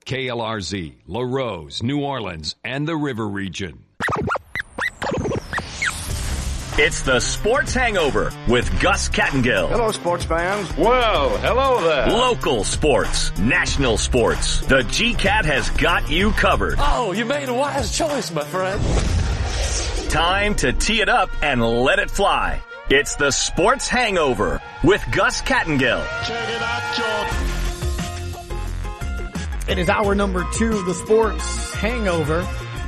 KLRZ, La Rose, New Orleans, and the River Region. It's the Sports Hangover with Gus Kattengill. Hello, sports fans. Well, hello there. Local sports, national sports. The GCAT has got you covered. Oh, you made a wise choice, my friend. Time to tee it up and let it fly. It's the Sports Hangover with Gus Kattengill. Check it out, Jordan. It is hour number 2 of the Sports Hangover.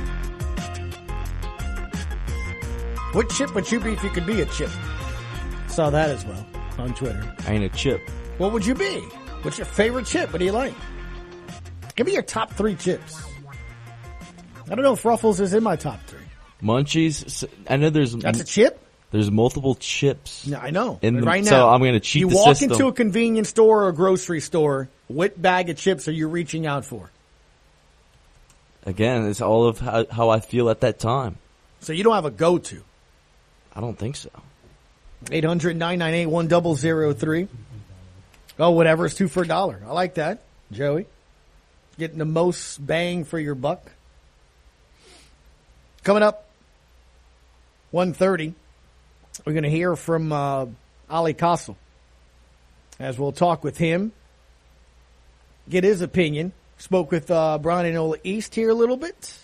What chip would you be if you could be a chip? Saw that as well on Twitter. I ain't a chip. What would you be? What's your favorite chip? What do you like? Give me your top 3 chips. I don't know if Ruffles is in my top 3. Munchies. I know That's a chip? There's multiple chips. Yeah, I know. Right now, so I'm going to cheat the system. You walk into a convenience store or a grocery store, what bag of chips are you reaching out for? Again, it's all of how I feel at that time. So you don't have a go-to? I don't think so. 800-998-1003. Oh, whatever. It's 2 for $1. I like that, Joey. Getting the most bang for your buck. Coming up, 1:30, we're going to hear from Ali Castle. As we'll talk with him, get his opinion. Spoke with Brian and Ola East here a little bit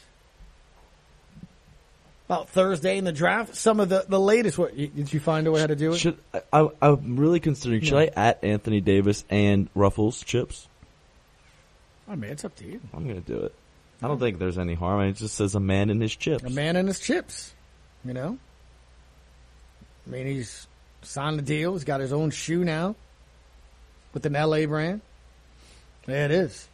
about Thursday in the draft. Some of the latest. What did you find a way how to do it? I'm really considering. Should I at Anthony Davis and Ruffles chips? I mean, it's up to you. I'm going to do it. I don't think there's any harm. It just says a man and his chips. A man and his chips. You know. I mean, he's signed the deal. He's got his own shoe now with an LA brand. There it is.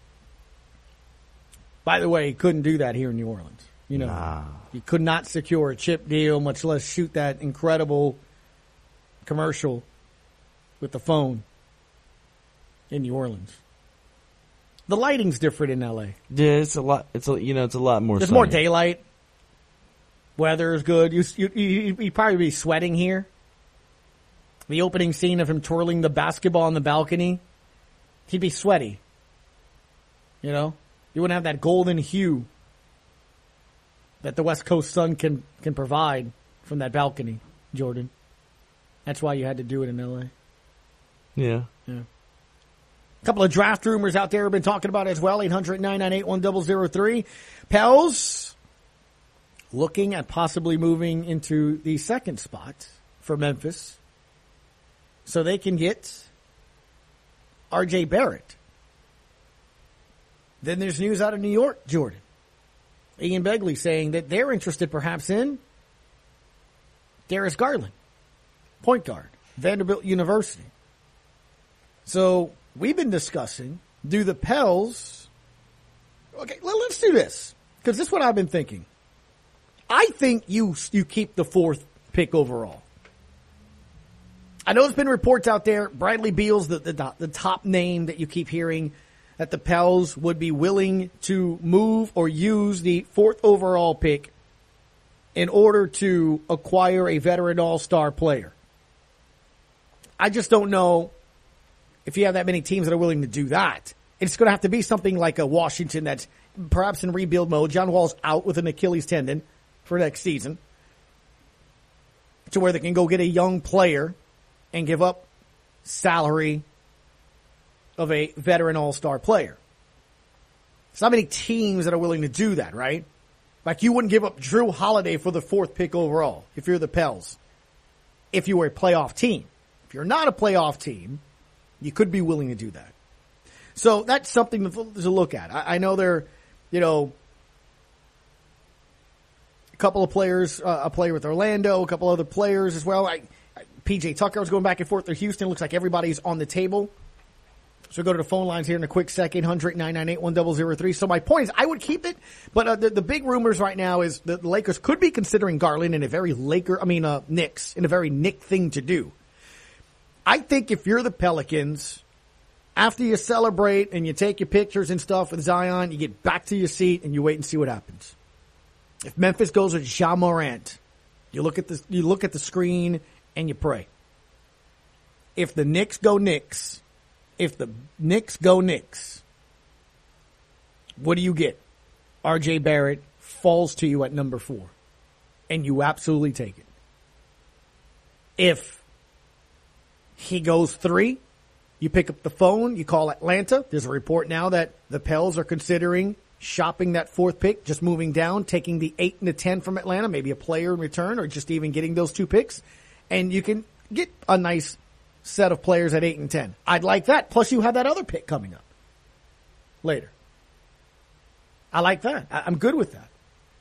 By the way, he couldn't do that here in New Orleans. You know, he could not secure a chip deal, much less shoot that incredible commercial with the phone in New Orleans. The lighting's different in LA. Yeah, it's a lot more. There's sunny. more daylight. Weather is good. You'd probably be sweating here. The opening scene of him twirling the basketball on the balcony, he'd be sweaty. You know, you wouldn't have that golden hue that the West Coast sun can provide from that balcony, Jordan. That's why you had to do it in L.A. Yeah. A couple of draft rumors out there have been talking about it as well. 800-998-1003. Pels looking at possibly moving into the second spot for Memphis so they can get R.J. Barrett. Then there's news out of New York, Jordan. Ian Begley saying that they're interested perhaps in Darius Garland, point guard, Vanderbilt University. So we've been discussing, do the Pels... Okay, let's do this, because this is what I've been thinking. I think you keep the 4th pick overall. I know there's been reports out there, Bradley Beal's the top name that you keep hearing, that the Pels would be willing to move or use the 4th overall pick in order to acquire a veteran all-star player. I just don't know if you have that many teams that are willing to do that. It's going to have to be something like a Washington that's perhaps in rebuild mode. John Wall's out with an Achilles tendon for next season, to where they can go get a young player and give up salary of a veteran all-star player. There's not many teams that are willing to do that, right? Like you wouldn't give up Drew Holiday for the 4th pick overall if you're the Pels, if you were a playoff team. If you're not a playoff team, you could be willing to do that. So that's something to look at. I know there, a couple of players, a player with Orlando, a couple other players as well. P.J. Tucker was going back and forth to Houston. Looks like everybody's on the table. So go to the phone lines here in a quick second, 800-998-1003. So my point is I would keep it, but the big rumors right now is that the Lakers could be considering Garland in a very Knicks, in a very Knick thing to do. I think if you're the Pelicans, after you celebrate and you take your pictures and stuff with Zion, you get back to your seat and you wait and see what happens. If Memphis goes with Ja Morant, you look at the screen and you pray. If the Knicks go Knicks, What do you get? R.J. Barrett falls to you at number 4, and you absolutely take it. If he goes 3, you pick up the phone, you call Atlanta. There's a report now that the Pels are considering shopping that 4th pick, just moving down, taking the 8 and the 10 from Atlanta, maybe a player in return, or just even getting those 2 picks. And you can get a nice set of players at 8 and 10. I'd like that. Plus you have that other pick coming up later. I like that. I'm good with that.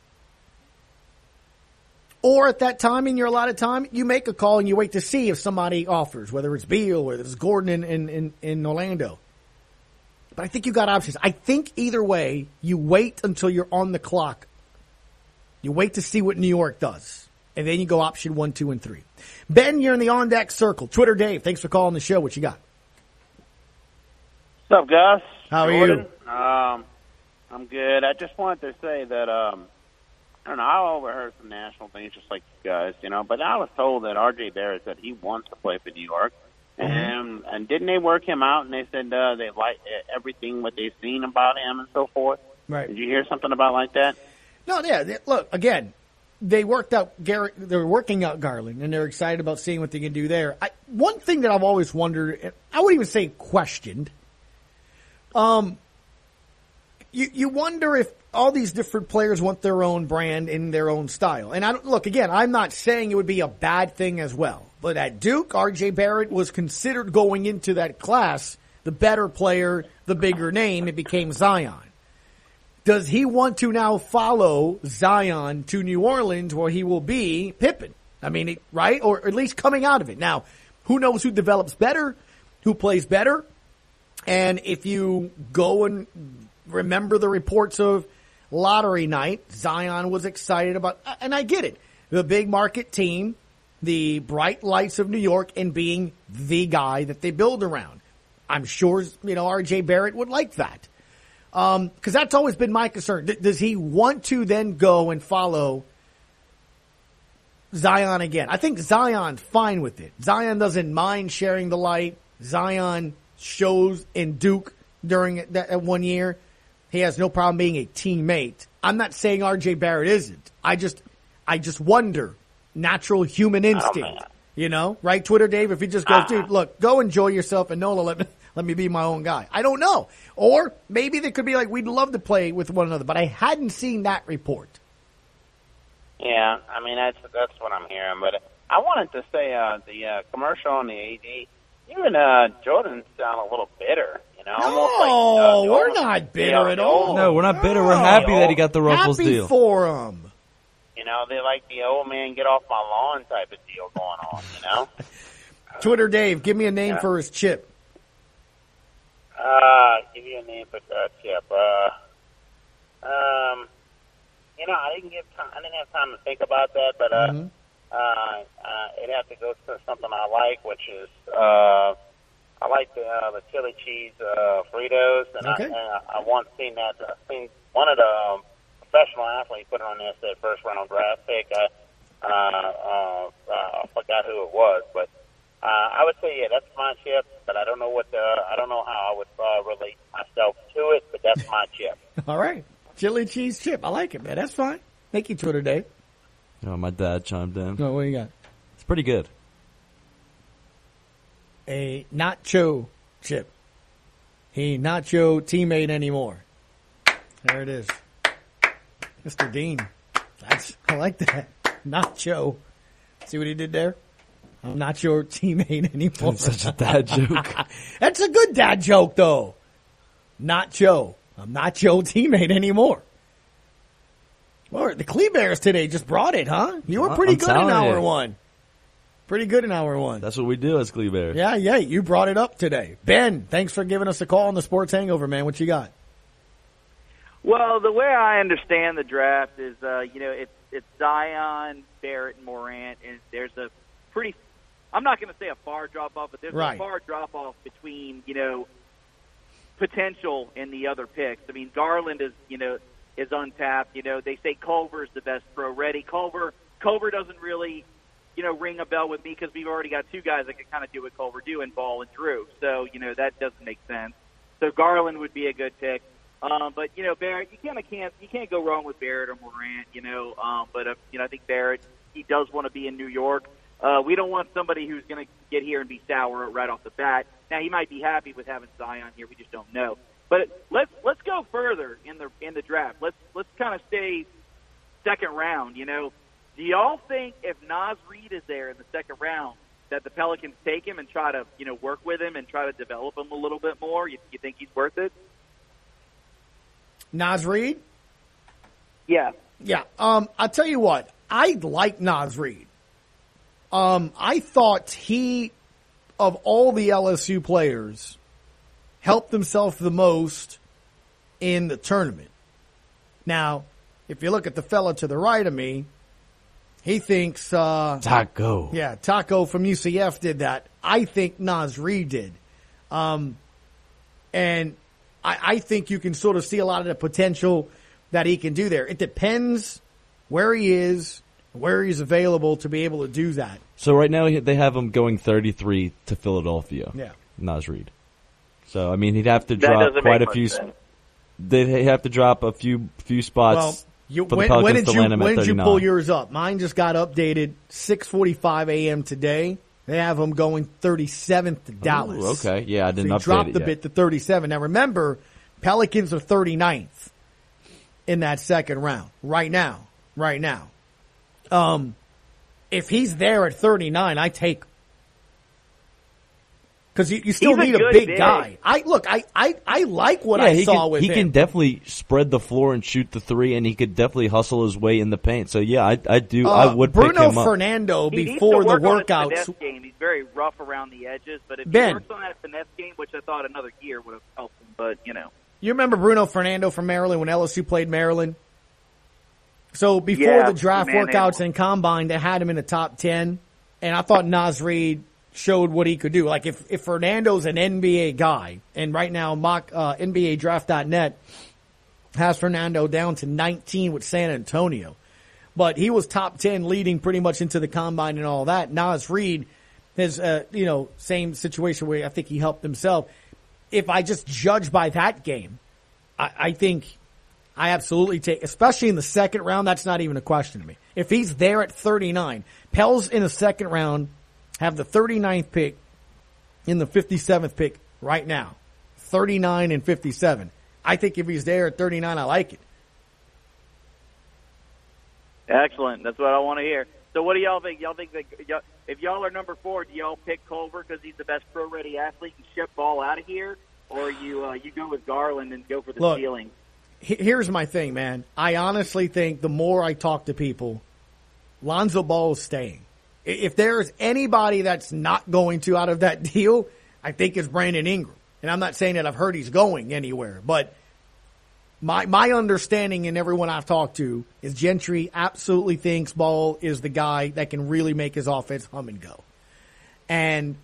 Or at that time in your allotted time, you make a call and you wait to see if somebody offers, whether it's Beal, whether it's Gordon in Orlando. But I think you got options. I think either way, you wait until you're on the clock. You wait to see what New York does. And then you go option 1, 2, and 3. Ben, you're in the on deck circle. Twitter Dave, thanks for calling the show. What you got? What's up, Gus? How are Jordan? you? I'm good. I just wanted to say that, I don't know, I overheard some national things just like you guys, but I was told that R.J. Barrett said he wants to play for New York. Mm-hmm. And didn't they work him out and they said they like everything what they've seen about him and so forth? Right. Did you hear something about like that? No, yeah. Look, again, they worked out Garrett. They're working out Garland, and they're excited about seeing what they can do there. One thing that I've always wondered, I wouldn't even say questioned. You wonder if all these different players want their own brand in their own style. And I'm not saying it would be a bad thing as well. But at Duke, R.J. Barrett was considered going into that class the better player, the bigger name. It became Zion. Does he want to now follow Zion to New Orleans where he will be Pippen? I mean, right? Or at least coming out of it. Now, who knows who develops better, who plays better? And if you go and remember the reports of lottery night, Zion was excited about, and I get it, the big market team, the bright lights of New York, and being the guy that they build around. I'm sure, R.J. Barrett would like that. Because that's always been my concern. Does he want to then go and follow Zion again? I think Zion's fine with it. Zion doesn't mind sharing the light. Zion shows in Duke during that 1 year. He has no problem being a teammate. I'm not saying R.J. Barrett isn't. I just wonder. Natural human instinct, right? Twitter Dave, if he just goes, dude, look, go enjoy yourself and Nola, let me be my own guy. I don't know. Or maybe they could be like, we'd love to play with one another, but I hadn't seen that report. Yeah, I mean, that's what I'm hearing. But I wanted to say the commercial on the AD, even Jordan sound a little bitter, No, we're not bitter at all. No, we're not bitter. We're happy that he got the Ruffles happy deal. For him. They like the old man get off my lawn type of deal going on, Twitter Dave, give me a name for his chip. Give you a name for Chip. I didn't have time to think about that, but it'd have to go to something I like, which is I like the chili cheese Fritos, and okay. I once seen that. I seen one of the professional athletes put it on there, said first round draft pick. I forgot who it was, but I would say that's my chip. But I don't know I don't know how I would relate myself to it. But that's my chip. All right, chili cheese chip. I like it, man. That's fine. Thank you, Twitter Dave. Oh, my dad chimed in. Oh, what do you got? It's pretty good. A nacho chip. He not your teammate anymore. There it is. Mr. Dean. I like that. Nacho. See what he did there? I'm not your teammate anymore. That's such a dad joke. That's a good dad joke, though. Nacho. I'm not your teammate anymore. Well, the Klebears today just brought it, huh? You were pretty good in hour one. Pretty good in hour one. That's what we do as Klebear. Yeah, you brought it up today. Ben, thanks for giving us a call on the Sports Hangover, man. What you got? Well, the way I understand the draft is, it's Zion, Barrett, and Morant, and there's a pretty, I'm not going to say a far drop-off, but there's a far drop-off between, potential in the other picks. I mean, Garland is untapped. They say Culver's the best pro ready. Culver doesn't really, ring a bell with me because we've already got two guys that can kind of do what Culver do in Ball and Drew. So, that doesn't make sense. So Garland would be a good pick. But Barrett, you can't go wrong with Barrett or Morant. But I think Barrett, he does want to be in New York. We don't want somebody who's going to get here and be sour right off the bat. Now he might be happy with having Zion here. We just don't know. But let's go further in the draft. Let's kind of stay second round. Do y'all think if Naz Reid is there in the second round that the Pelicans take him and try to work with him and try to develop him a little bit more? You think he's worth it? Naz Reid? Yeah. Yeah. I'll tell you what. I like Naz Reid. I thought he, of all the LSU players, helped himself the most in the tournament. Now, if you look at the fella to the right of me, he thinks Taco. Yeah, Taco from UCF did that. I think Naz Reid did. And I think you can sort of see a lot of the potential that he can do there. It depends where he is, where he's available to be able to do that. So right now they have him going 33 to Philadelphia. Yeah. Naz Reid. So, I mean, he'd have to drop quite a few. They'd have to drop a few spots for the Pelicans to land him at 39. When did you pull yours up? Mine just got updated 6:45 a.m. today. They have them going 37th to Dallas. Ooh, okay, yeah, I didn't update it dropped the yet. bit to 37. Now remember, Pelicans are 39th in that second round right now. If he's there at 39, I take. Because you still need a big guy. I like what I saw with him. He can definitely spread the floor and shoot the three, and he could definitely hustle his way in the paint. So yeah, I do. I would pick him up. Bruno Fernando before the workouts. His finesse game. He's very rough around the edges, but if he works on that finesse game, which I thought another year would have helped him, but You remember Bruno Fernando from Maryland when LSU played Maryland? So before the draft workouts and combine, they had him in the top 10, and I thought Naz Reid showed what he could do. Like if Fernando's an NBA guy, and right now NBADraft.net has Fernando down to 19 with San Antonio, but he was top 10 leading pretty much into the combine and all that. Naz Reid is, same situation where I think he helped himself. If I just judge by that game, I think I absolutely take, especially in the second round, that's not even a question to me. If he's there at 39, Pels in the second round have the 39th pick in the 57th pick right now. 39 and 57. I think if he's there at 39, I like it. Excellent. That's what I want to hear. So what do y'all think? Y'all think that if y'all are number 4, do y'all pick Culver because he's the best pro-ready athlete and ship ball out of here? Or you go with Garland and go for the ceiling? Here's my thing, man. I honestly think the more I talk to people, Lonzo Ball is staying. If there's anybody that's not going to out of that deal, I think it's Brandon Ingram. And I'm not saying that I've heard he's going anywhere, but my understanding and everyone I've talked to is Gentry absolutely thinks Ball is the guy that can really make his offense hum and go. And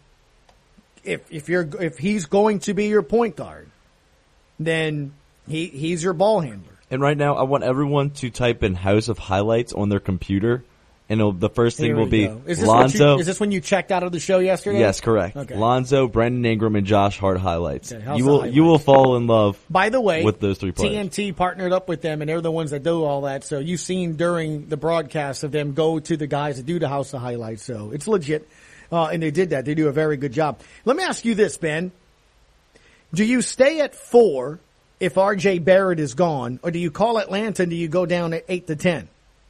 if he's going to be your point guard, then he's your ball handler. And right now, I want everyone to type in House of Highlights on their computer. And the first thing will be Lonzo. Is this when you checked out of the show yesterday? Yes, correct. Okay. Lonzo, Brandon Ingram, and Josh Hart highlights. Okay, you will fall in love. By the way, with those 3 players. TNT partnered up with them, and they're the ones that do all that. So you've seen during the broadcast of them go to the guys that do the House of Highlights. So it's legit, and they did that. They do a very good job. Let me ask you this, Ben: do you stay at 4 if R.J. Barrett is gone, or do you call Atlanta and do you go down at 8 to 10?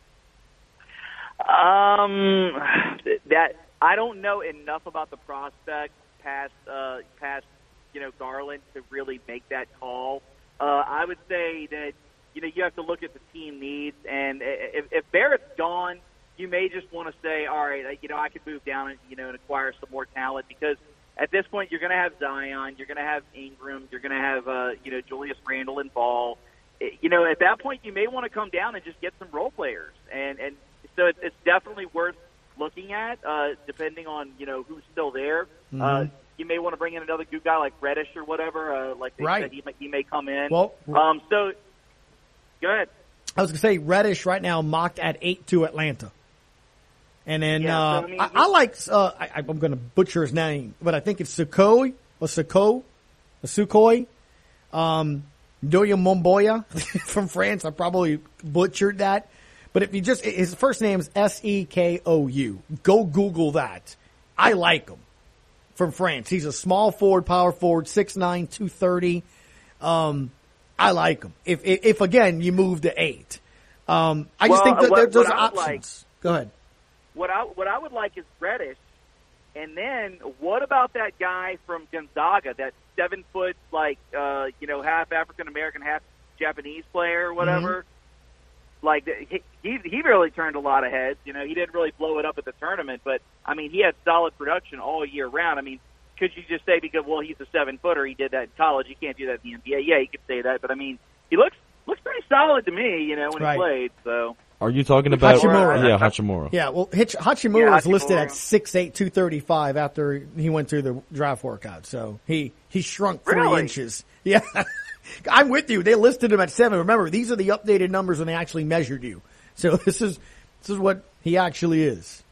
That I don't know enough about the prospect past Garland to really make that call. I would say that you have to look at the team needs, and if Barrett's gone, you may just want to say, all right, I could move down and and acquire some more talent, because at this point you're going to have Zion, you're going to have Ingram, you're going to have Julius Randle and Ball. At that point you may want to come down and just get some role players, and so it's definitely worth looking at, depending on, who's still there. Mm-hmm. You may want to bring in another good guy like Reddish or whatever, like they said he may come in. Well, so go ahead. I was going to say Reddish right now mocked at 8 to Atlanta. And then I like I'm going to butcher his name, but I think it's Sukhoi. Doya Momboya from France. I probably butchered that. But if you just, his first name is Sekou. Go Google that. I like him from France. He's a small forward, power forward, 6'9", 230. I like him. If again, you move to 8. I just think that there's options. Go ahead. What I would like is Reddish. And then what about that guy from Gonzaga, that 7 foot, half African American, half Japanese player or whatever? Mm-hmm. Like he really turned a lot of heads. He didn't really blow it up at the tournament, but I mean he had solid production all year round. I mean, could you just say because he's a 7-footer, he did that in college, you can't do that in the NBA? Yeah, you could say that, but I mean he looks pretty solid to me, when he played. So. Are you talking about Hachimura? Yeah, Hachimura. Yeah, well, Hachimura is listed at 6'8", 235 after he went through the draft workout. So he shrunk 3 inches. Yeah, I'm with you. They listed him at 7. Remember, these are the updated numbers when they actually measured you. So this is what he actually is.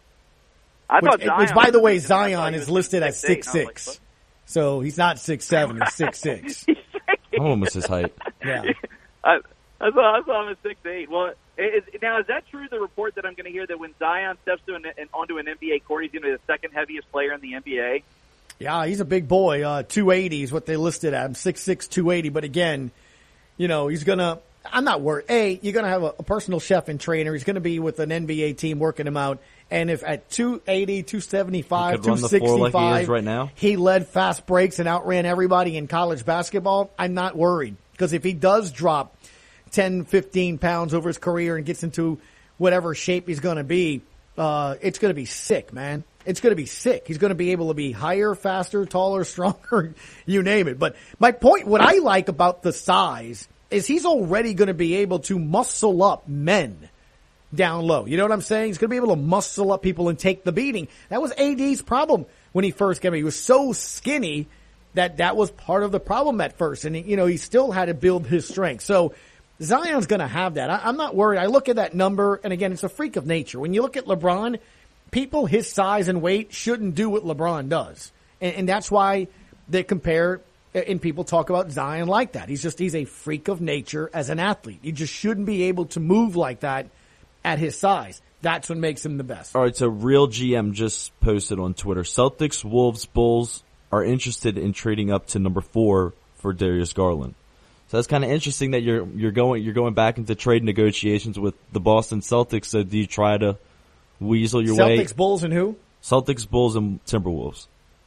Which, by the way, Zion is listed at 6'6". So he's not 6'7", he's 6'6". Almost his height. Yeah. I saw him at 6'8". Well, now is that true? The report that I'm going to hear that when Zion steps onto an NBA court, he's going to be the second heaviest player in the NBA. Yeah, he's a big boy. 280 is what they listed at him. 6'6", 280. But again, he's going to. I'm not worried. You're going to have a personal chef and trainer. He's going to be with an NBA team working him out. And if at 280, 275, 265, like he is right now, he led fast breaks and outran everybody in college basketball, I'm not worried. Because if he does drop 10, 15 pounds over his career and gets into whatever shape he's going to be, it's going to be sick, man. It's going to be sick. He's going to be able to be higher, faster, taller, stronger, you name it. But my point, what I like about the size is he's already going to be able to muscle up men down low. You know what I'm saying? He's going to be able to muscle up people and take the beating. That was AD's problem when he first came in. He was so skinny that was part of the problem at first. And, he still had to build his strength. So Zion's going to have that. I'm not worried. I look at that number, and again, it's a freak of nature. When you look at LeBron, people his size and weight shouldn't do what LeBron does. And that's why they compare and people talk about Zion like that. He's a freak of nature as an athlete. He just shouldn't be able to move like that at his size. That's what makes him the best. All right, so Real GM just posted on Twitter, Celtics, Wolves, Bulls are interested in trading up to number 4 for Darius Garland. So that's kind of interesting that you're going back into trade negotiations with the Boston Celtics. So do you try to weasel your way? Celtics, Bulls, and who? Celtics, Bulls, and Timberwolves.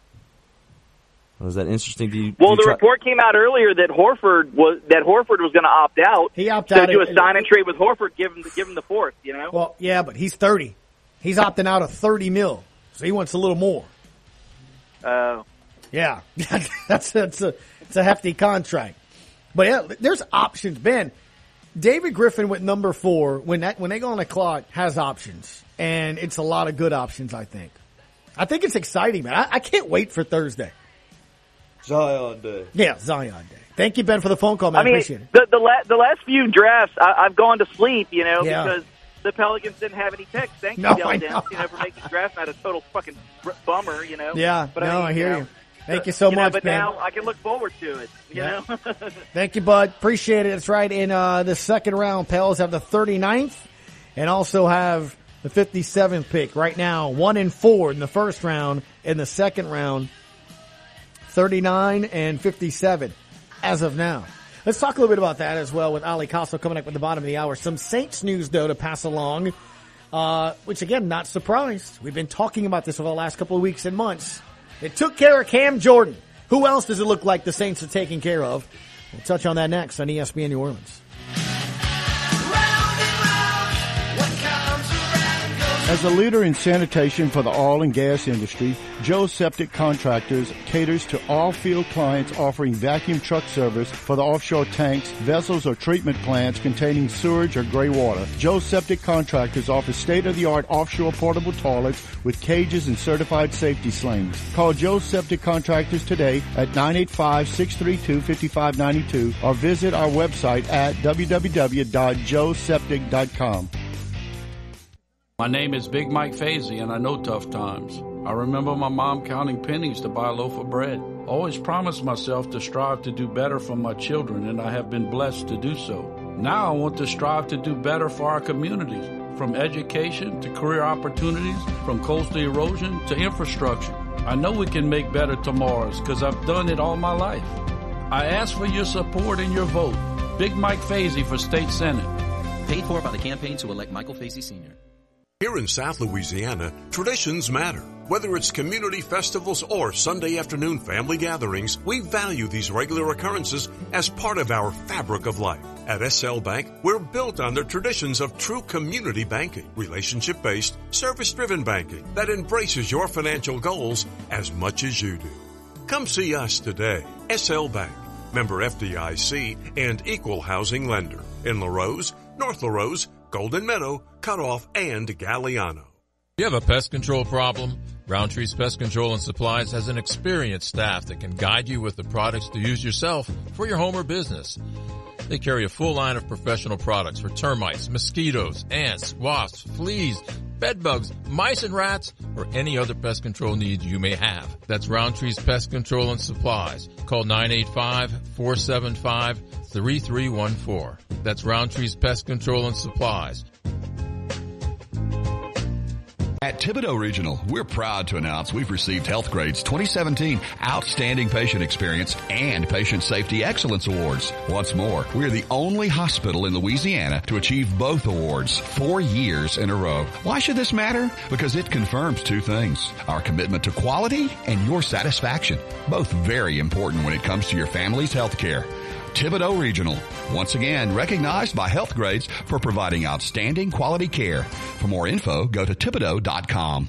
Was that interesting? The report came out earlier that Horford was going to opt out. He opted out. To do a sign and trade with Horford, give him the 4th. Well, yeah, but he's 30. He's opting out of $30 million, so he wants a little more. Yeah, it's a hefty contract. But yeah, there's options, Ben. David Griffin with number 4 when they go on the clock has options, and it's a lot of good options. I think it's exciting, man. I can't wait for Thursday. Zion Day. Yeah, Zion Day. Thank you, Ben, for the phone call, man. I appreciate it. The last few drafts, I've gone to sleep, because the Pelicans didn't have any picks. Thank you, Dell Demps, for making drafts not a total fucking bummer, Yeah, but I hear you. Thank you so much, but Ben. Now I can look forward to it, you know? Thank you, bud. Appreciate it. That's right. In the second round, Pels have the 39th and also have the 57th pick. Right now, 1-4 in the first round. In the second round, 39 and 57 as of now. Let's talk a little bit about that as well with Ali Costo coming up at the bottom of the hour. Some Saints news, though, to pass along, which, again, not surprised. We've been talking about this over the last couple of weeks and months. They took care of Cam Jordan. Who else does it look like the Saints are taking care of? We'll touch on that next on ESPN New Orleans. As a leader in sanitation for the oil and gas industry, Joe Septic Contractors caters to all field clients offering vacuum truck service for the offshore tanks, vessels, or treatment plants containing sewage or gray water. Joe Septic Contractors offers state-of-the-art offshore portable toilets with cages and certified safety slings. Call Joe Septic Contractors today at 985-632-5592 or visit our website at www.joeseptic.com. My name is Big Mike Fazy, and I know tough times. I remember my mom counting pennies to buy a loaf of bread. Always promised myself to strive to do better for my children, and I have been blessed to do so. Now I want to strive to do better for our communities, from education to career opportunities, from coastal erosion to infrastructure. I know we can make better tomorrows because I've done it all my life. I ask for your support and your vote. Big Mike Fazee for State Senate. Paid for by the campaign to elect Michael Fazee Sr. Here in South Louisiana, traditions matter. Whether it's community festivals or Sunday afternoon family gatherings, we value these regular occurrences as part of our fabric of life. At SL Bank, we're built on the traditions of true community banking, relationship-based, service-driven banking that embraces your financial goals as much as you do. Come see us today. SL Bank, member FDIC and equal housing lender in LaRose, North LaRose, Golden Meadow, Cutoff, and Galliano. You have a pest control problem? Roundtree's Pest Control and Supplies has an experienced staff that can guide you with the products to use yourself for your home or business. They carry a full line of professional products for termites, mosquitoes, ants, wasps, fleas, bed bugs, mice and rats, or any other pest control needs you may have. That's Roundtree's Pest Control and Supplies. Call 985-475-3314. That's Roundtree's Pest Control and Supplies. At Thibodaux Regional, we're proud to announce we've received Healthgrade's 2017 Outstanding Patient Experience and Patient Safety Excellence Awards. What's more, we're the only hospital in Louisiana to achieve both awards 4 years in a row. Why should this matter? Because it confirms two things: our commitment to quality and your satisfaction, both very important when it comes to your family's health care. Thibodaux Regional, once again recognized by Healthgrades for providing outstanding quality care. For more info, go to Thibodaux.com.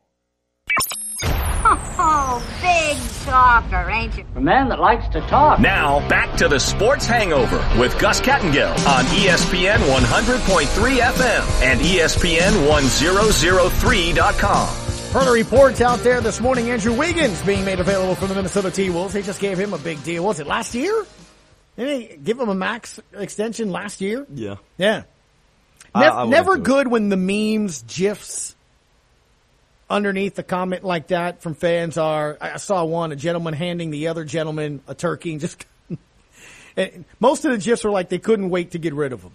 Oh, big talker, ain't you? A man that likes to talk. Now, back to the Sports Hangover with Gus Kattengill on ESPN 100.3 FM and ESPN 1003.com. Further reports out there this morning, Andrew Wiggins being made available from the Minnesota T-Wolves. They just gave him a big deal. Was it last year? Didn't they give him a max extension last year? Yeah. Yeah. Never good when the memes, GIFs underneath the comment like that from fans are, I saw one, a gentleman handing the other gentleman a turkey and just, and most of the GIFs were like they couldn't wait to get rid of him.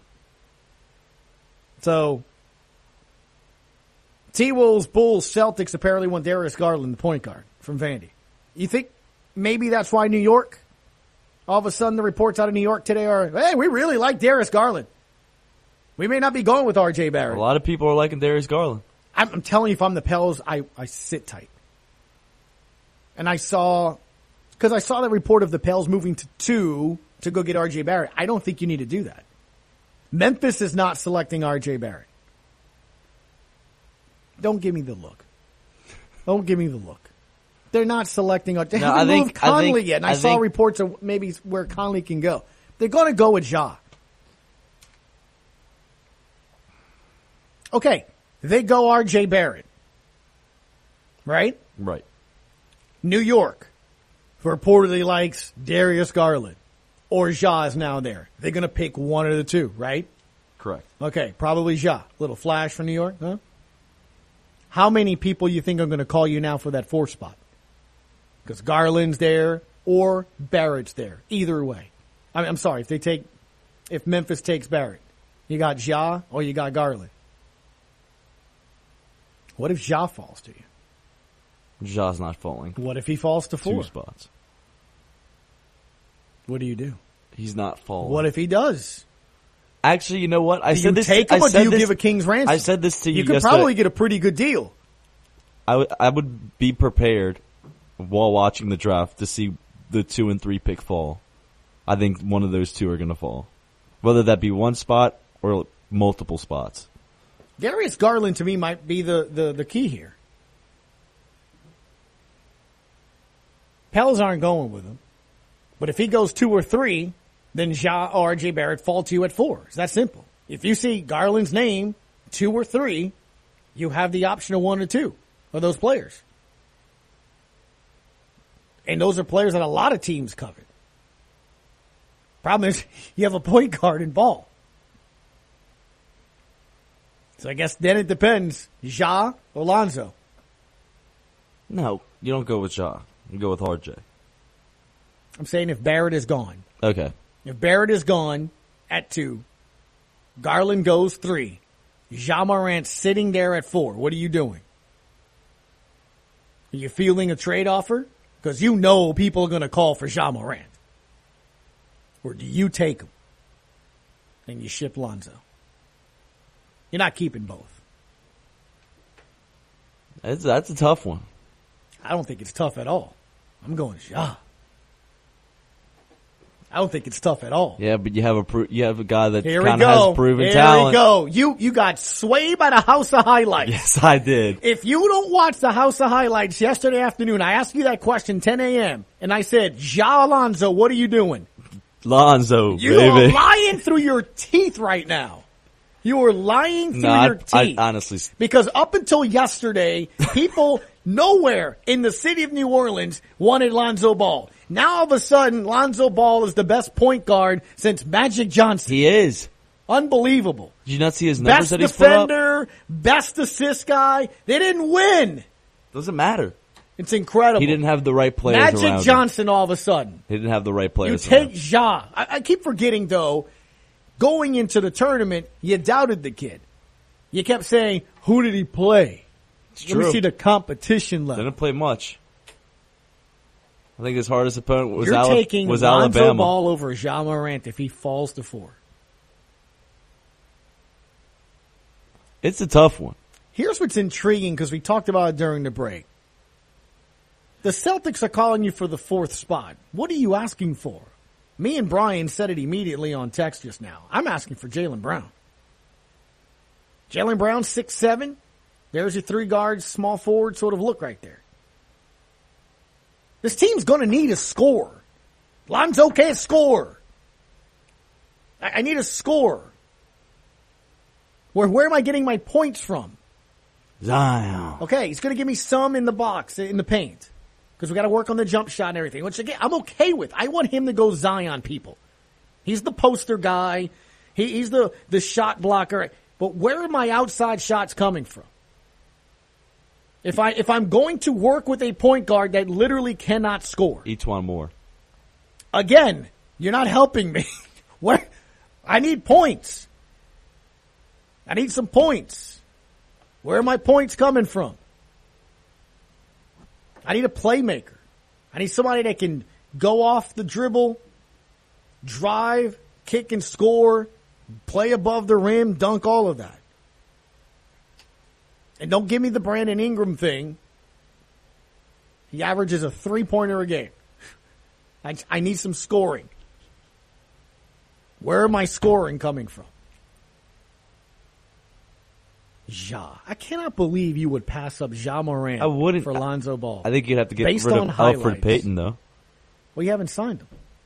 So, T-Wolves, Bulls, Celtics apparently want Darius Garland, the point guard from Vandy. You think maybe that's why New York? All of a sudden, the reports out of New York today are, hey, we really like Darius Garland. We may not be going with R.J. Barrett. A lot of people are liking Darius Garland. I'm telling you, if I'm the Pels, I sit tight. And I saw the report of the Pels moving to 2 to go get R.J. Barrett. I don't think you need to do that. Memphis is not selecting R.J. Barrett. Don't give me the look. Don't give me the look. They're not selecting. They haven't moved Conley yet, and I saw reports of maybe where Conley can go. They're going to go with Ja. Okay, they go R.J. Barrett, right? Right. New York reportedly likes Darius Garland, or Ja is now there. They're going to pick one of the two, right? Correct. Okay, probably Ja. Little flash from New York, huh? How many people you think are going to call you now for that 4 spot? Because Garland's there or Barrett's there. Either way. I'm sorry, if Memphis takes Barrett, you got Ja or you got Garland. What if Ja falls to you? Ja's not falling. What if he falls to 4? 2 spots. What do you do? He's not falling. What if he does? Actually, you know what? Do you take him or do you give a king's ransom? I said this to you yesterday. You could probably get a pretty good deal. I would be prepared while watching the draft to see the 2 and 3 pick fall. I think one of those two are going to fall. Whether that be 1 spot or multiple spots. Darius Garland, to me, might be the key here. Pels aren't going with him. But if he goes 2 or 3, then Ja or R.J. Barrett fall to you at 4. It's that simple. If you see Garland's name, 2 or 3, you have the option of 1 or 2 of those players. And those are players that a lot of teams covered. Problem is, you have a point guard in Ball. So I guess then it depends, Ja or Lonzo. No, you don't go with Ja. You go with RJ. I'm saying if Barrett is gone. Okay. If Barrett is gone at 2, Garland goes 3, Ja Morant's sitting there at 4, what are you doing? Are you fielding a trade offer? Because you know people are going to call for Ja Morant. Or do you take him and you ship Lonzo? You're not keeping both. That's a tough one. I don't think it's tough at all. I'm going Ja. I don't think it's tough at all. Yeah, but you have a guy that Here kind of has proven talent. Here we go. You got swayed by the House of Highlights. Yes, I did. If you don't watch the House of Highlights yesterday afternoon, I asked you that question 10 a.m. and I said, Ja Alonzo, what are you doing? Lonzo, you baby. are lying through your teeth right now. You are lying through your teeth. I honestly. Because up until yesterday, people nowhere in the city of New Orleans wanted Lonzo Ball. Now all of a sudden, Lonzo Ball is the best point guard since Magic Johnson. He is. Unbelievable. Did you not see his numbers best that he's put up? Best defender, best assist guy. They didn't win. Doesn't matter. It's incredible. He didn't have the right players around him. Magic Johnson all of a sudden. He didn't have the right players You take Ja. I keep forgetting, though, going into the tournament, you doubted the kid. You kept saying, who did he play? It's Let true. me see the competition level. Didn't play much. I think his hardest opponent was You're taking was Lonzo Alabama. Ball over Ja Morant if he falls to 4. It's a tough one. Here's what's intriguing because we talked about it during the break. The Celtics are calling you for the 4th spot. What are you asking for? Me and Brian said it immediately on text just now. I'm asking for Jaylen Brown. Jaylen Brown, 6'7". There's your 3 guards, small forward sort of look right there. This team's going to need a score. Lonzo can't score. I need a score. Where am I getting my points from? Zion. Okay, he's going to give me some in the box, in the paint. Because we got to work on the jump shot and everything, which again, I'm okay with. I want him to go Zion, people. He's the poster guy. He's the shot blocker. But where are my outside shots coming from? If I'm going to work with a point guard that literally cannot score. Etuan Moore. Again, you're not helping me. Where? I need points. I need some points. Where are my points coming from? I need a playmaker. I need somebody that can go off the dribble, drive, kick and score, play above the rim, dunk, all of that. And don't give me the Brandon Ingram thing. He averages a 3-pointer a game. I need some scoring. Where am I scoring coming from? Ja. I cannot believe you would pass up Ja Morant for Lonzo Ball. I think you'd have to get Based rid on of highlights. Alfred Payton, though. Well, you haven't signed him.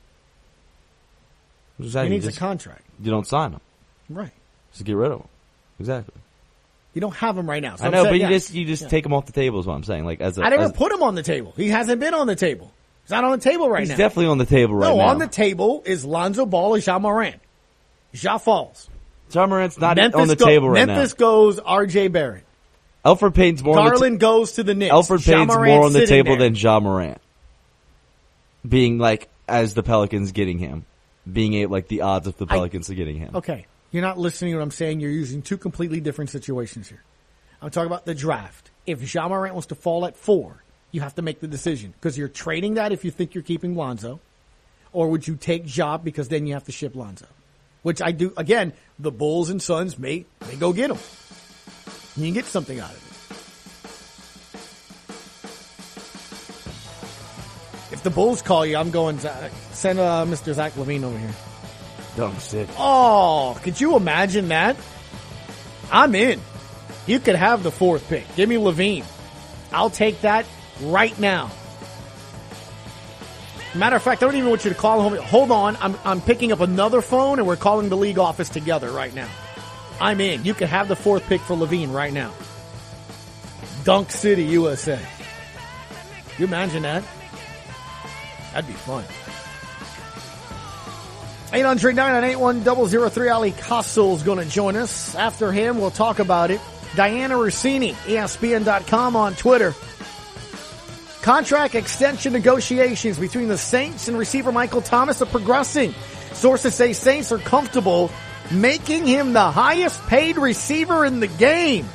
Exactly. He needs a contract. You don't sign him. Right. Just get rid of him. Exactly. You don't have him right now. So I know, saying, but you just take him off the table is what I'm saying. Like I never put him on the table. He hasn't been on the table. He's not on the table right now. He's definitely on the table right now. No, on the table is Lonzo Ball and Ja Morant. Ja falls. Ja Morant's not on the table right now. Memphis goes R.J. Barrett. Alfred Payton's more Garland goes to the Knicks. Alfred Payton's Ja more on the table there. than Ja Morant. Being like, as the Pelicans getting him. Being like the odds of the Pelicans getting him. Okay. You're not listening to what I'm saying. You're using 2 completely different situations here. I'm talking about the draft. If Ja Morant wants to fall at 4, you have to make the decision. Because you're trading that if you think you're keeping Lonzo. Or would you take Ja because then you have to ship Lonzo? Which I do. Again, the Bulls and Suns may go get him. You can get something out of it. If the Bulls call you, I'm going, send Mr. Zach LaVine over here. Dumb shit. Oh, could you imagine that? I'm in. You could have the 4th pick. Give me LaVine. I'll take that right now. Matter of fact, I don't even want you to call home. Hold on. I'm picking up another phone and we're calling the league office together right now. I'm in. You could have the 4th pick for LaVine right now. Dunk City, USA. You imagine that? That'd be fun. 800-981-0003. Ali Castle's going to join us. After him, we'll talk about it. Diana Rossini, ESPN.com on Twitter. Contract extension negotiations between the Saints and receiver Michael Thomas are progressing. Sources say Saints are comfortable making him the highest paid receiver in the game.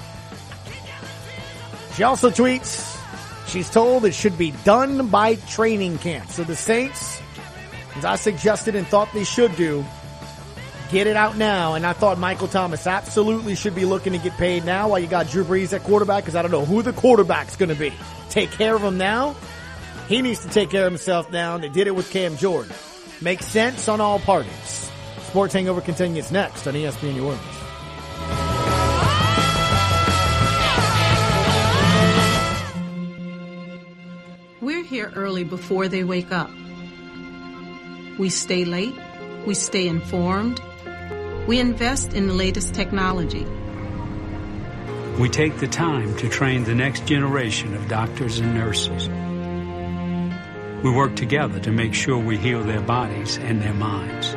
She also tweets, she's told it should be done by training camp. So the Saints, as I suggested and thought they should do, get it out now. And I thought Michael Thomas absolutely should be looking to get paid now while you got Drew Brees at quarterback, because I don't know who the quarterback's going to be. Take care of him now. He needs to take care of himself now. They did it with Cam Jordan. Makes sense on all parties. Sports Hangover continues next on ESPN New Orleans. We're here early before they wake up. We stay late. We stay informed. We invest in the latest technology. We take the time to train the next generation of doctors and nurses. We work together to make sure we heal their bodies and their minds.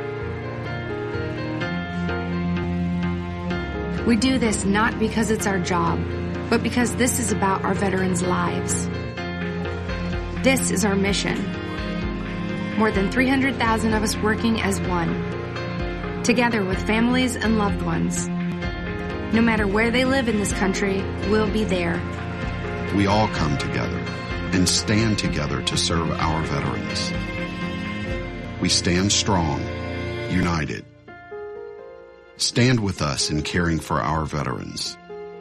We do this not because it's our job, but because this is about our veterans' lives. This is our mission. More than 300,000 of us working as one, together with families and loved ones. No matter where they live in this country, we'll be there. We all come together and stand together to serve our veterans. We stand strong, united. Stand with us in caring for our veterans.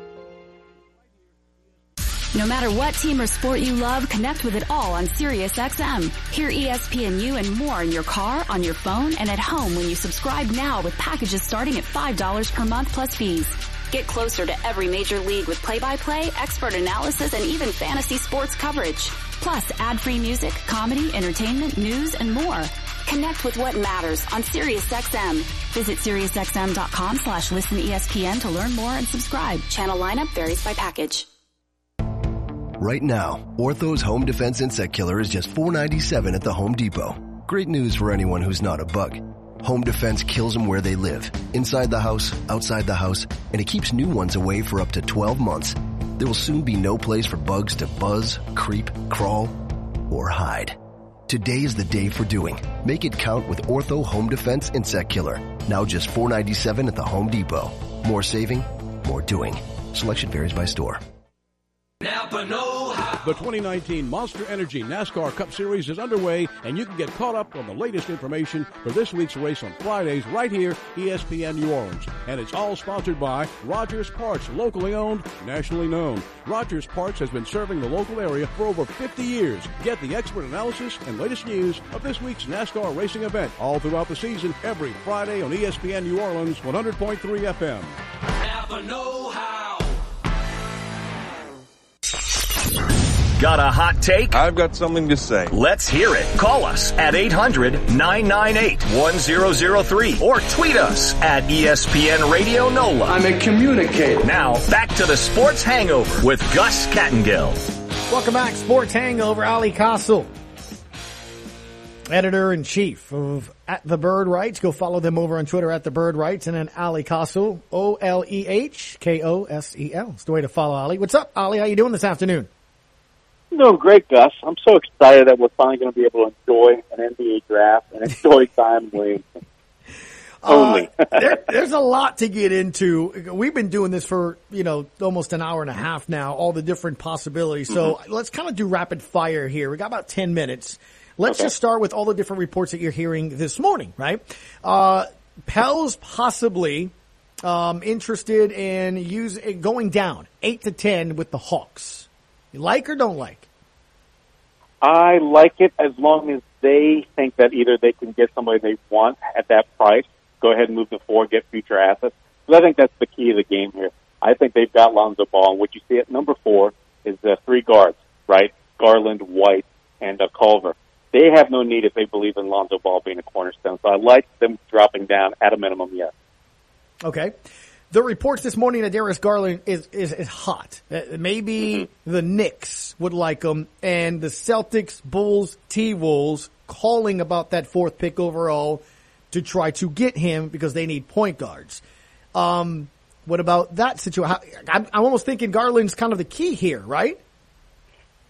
No matter what team or sport you love, connect with it all on SiriusXM. Hear ESPNU and more in your car, on your phone, and at home when you subscribe now with packages starting at $5 per month plus fees. Get closer to every major league with play-by-play, expert analysis, and even fantasy sports coverage. Plus, ad-free music, comedy, entertainment, news, and more. Connect with what matters on SiriusXM. Visit SiriusXM.com/listenESPN to learn more and subscribe. Channel lineup varies by package. Right now, Ortho's Home Defense Insect Killer is just $4.97 at the Home Depot. Great news for anyone who's not a bug. Home Defense kills them where they live, inside the house, outside the house, and it keeps new ones away for up to 12 months. There will soon be no place for bugs to buzz, creep, crawl, or hide. Today is the day for doing. Make it count with Ortho Home Defense Insect Killer. Now just $4.97 at the Home Depot. More saving, more doing. Selection varies by store. Napa know-how. The 2019 Monster Energy NASCAR Cup Series is underway, and you can get caught up on the latest information for this week's race on Fridays right here, ESPN New Orleans. And it's all sponsored by Rogers Parts, locally owned, nationally known. Rogers Parts has been serving the local area for over 50 years. Get the expert analysis and latest news of this week's NASCAR racing event all throughout the season, every Friday on ESPN New Orleans 100.3 FM. Napa know-how. Got a hot take? I've got something to say. Let's hear it. Call us at 800-998-1003 or tweet us at ESPN Radio NOLA. I'm a communicator. Now, back to the Sports Hangover with Gus Kattengill. Welcome back, Sports Hangover. Ali Castle, editor-in-chief of At The Bird Writes. Go follow them over on Twitter at The Bird Writes, and then Ali Castle, OLEHKOSEL. It's the way to follow Ali. What's up, Ali? How you doing this afternoon? No, great, Gus. I'm so excited that we're finally going to be able to enjoy an NBA draft and enjoy Zion Williamson. Only. There's a lot to get into. We've been doing this for, almost an hour and a half now, all the different possibilities. So let's kind of do rapid fire here. We got about 10 minutes. Let's just start with all the different reports that you're hearing this morning, right? Pels possibly interested in going down 8-10 with the Hawks. You like or don't like? I like it as long as they think that either they can get somebody they want at that price, go ahead and move to 4, get future assets. But I think that's the key of the game here. I think they've got Lonzo Ball, and what you see at number 4 is the 3 guards, right? Garland, White, and Culver. They have no need if they believe in Lonzo Ball being a cornerstone. So I like them dropping down at a minimum, yes. Okay. The reports this morning that Darius Garland is hot. Maybe the Knicks would like him, and the Celtics, Bulls, T-Wolves calling about that 4th pick overall to try to get him because they need point guards. What about that situation? I'm almost thinking Garland's kind of the key here, right?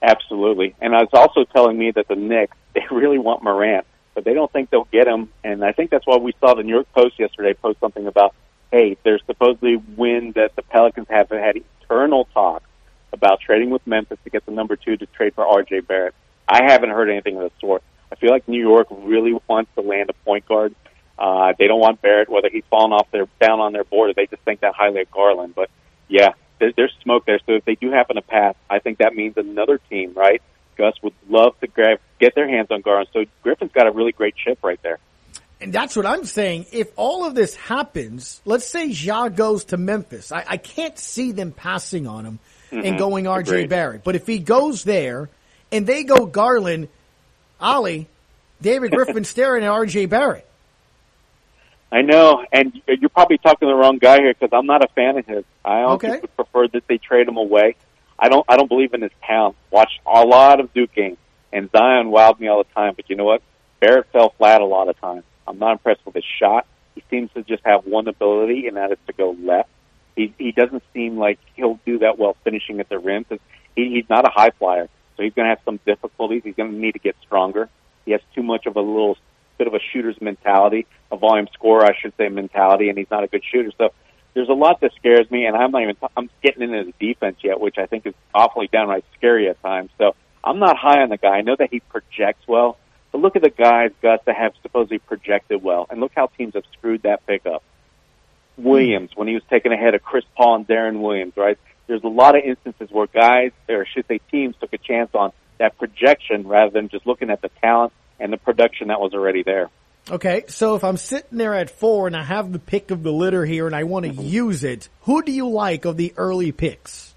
Absolutely. And I was also telling me that the Knicks, they really want Morant, but they don't think they'll get him. And I think that's why we saw the New York Post yesterday post something about, hey, there's supposedly wind that the Pelicans have had eternal talks about trading with Memphis to get the number 2 to trade for R.J. Barrett. I haven't heard anything of the sort. I feel like New York really wants to land a point guard. They don't want Barrett, whether he's fallen down on their board, or they just think that highly of Garland. But, yeah, there's smoke there. So if they do happen to pass, I think that means another team, right? Gus would love to get their hands on Garland. So Griffin's got a really great chip right there. And that's what I'm saying. If all of this happens, let's say Ja goes to Memphis. I can't see them passing on him and going R.J. Barrett. But if he goes there and they go Garland, Ollie, David Griffin staring at R.J. Barrett. I know, and you're probably talking to the wrong guy here because I'm not a fan of his. I honestly would prefer that they trade him away. I don't believe in his talent. Watched a lot of Duke games, and Zion wowed me all the time. But you know what? Barrett fell flat a lot of times. I'm not impressed with his shot. He seems to just have one ability, and that is to go left. He doesn't seem like he'll do that well finishing at the rim because he's not a high flyer. So he's going to have some difficulties. He's going to need to get stronger. He has too much of a little bit of a shooter's mentality, a volume scorer, I should say, mentality, and he's not a good shooter. So there's a lot that scares me, and I'm getting into the defense yet, which I think is awfully downright scary at times. So I'm not high on the guy. I know that he projects well, but look at the guys, Gus, that have supposedly projected well, and look how teams have screwed that pickup. Williams, when he was taken ahead of Chris Paul and Darren Williams, right? There's a lot of instances where guys, or I should say teams, took a chance on that projection rather than just looking at the talent and the production that was already there. Okay, so if I'm sitting there at 4 and I have the pick of the litter here and I want to use it, who do you like of the early picks?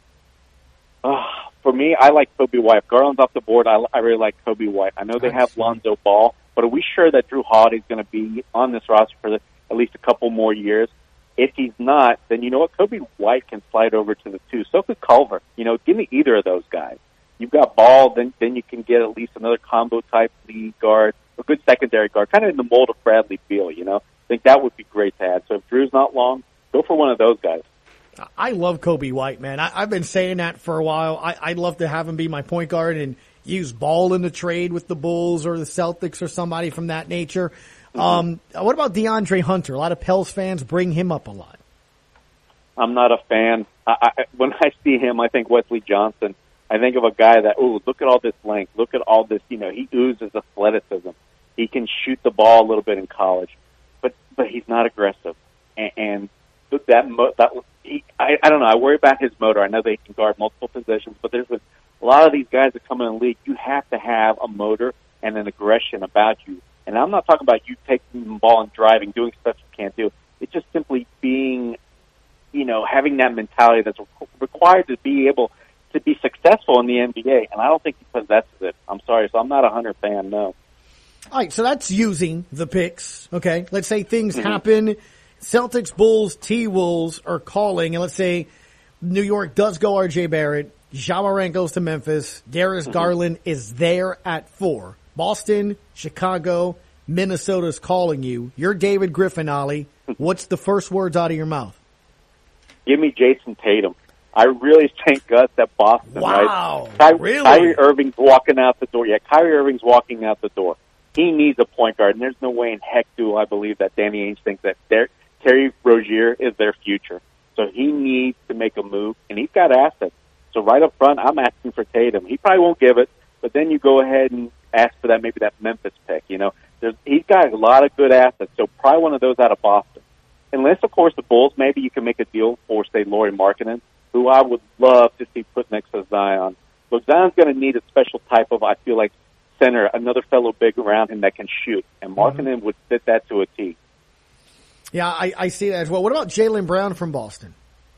For me, I like Kobe White. If Garland's off the board, I really like Kobe White. I know they have Lonzo Ball, but are we sure that Drew Holiday's going to be on this roster for at least a couple more years? If he's not, then you know what? Kobe White can slide over to the 2. So could Culver. You know, give me either of those guys. You've got Ball, then you can get at least another combo type lead guard, a good secondary guard, kind of in the mold of Bradley Beal, you know. I think that would be great to have. So if Drew's not long, go for one of those guys. I love Kobe White, man. I've been saying that for a while. I'd love to have him be my point guard and use Ball in the trade with the Bulls or the Celtics or somebody from that nature. What about DeAndre Hunter? A lot of Pels fans bring him up a lot. I'm not a fan. When I see him, I think Wesley Johnson. I think of a guy that, look at all this length. Look at all this, you know, he oozes athleticism. He can shoot the ball a little bit in college, but he's not aggressive. And I don't know. I worry about his motor. I know they can guard multiple positions, but there's a lot of these guys that come in the league. You have to have a motor and an aggression about you. And I'm not talking about you taking the ball and driving, doing stuff you can't do. It's just simply being, you know, having that mentality that's required to be able to be successful in the NBA. And I don't think he possesses it. I'm sorry. So I'm not a Hunter fan, no. All right, so that's using the picks. Okay, let's say things happen. Celtics, Bulls, T-Wolves are calling, and let's say New York does go R.J. Barrett, Ja Morant goes to Memphis, Darius Garland is there at 4. Boston, Chicago, Minnesota's calling you. You're David Griffin, Ollie. What's the first words out of your mouth? Give me Jason Tatum. I really think, Gus, that Boston, wow, right? Really? Kyrie Irving's walking out the door. Yeah, Kyrie Irving's walking out the door. He needs a point guard, and there's no way in heck do I believe that Danny Ainge thinks that Terry Rozier is their future. So he needs to make a move, and he's got assets. So right up front, I'm asking for Tatum. He probably won't give it, but then you go ahead and ask for maybe that Memphis pick. You know, he's got a lot of good assets, so probably one of those out of Boston. Unless, of course, the Bulls, maybe you can make a deal for, say, Lauri Markkanen, who I would love to see put next to Zion. But Zion's going to need a special type of, I feel like, center, another fellow big around him that can shoot, and Markkanen would fit that to a T. Yeah, I see that as well. What about Jaylen Brown from Boston?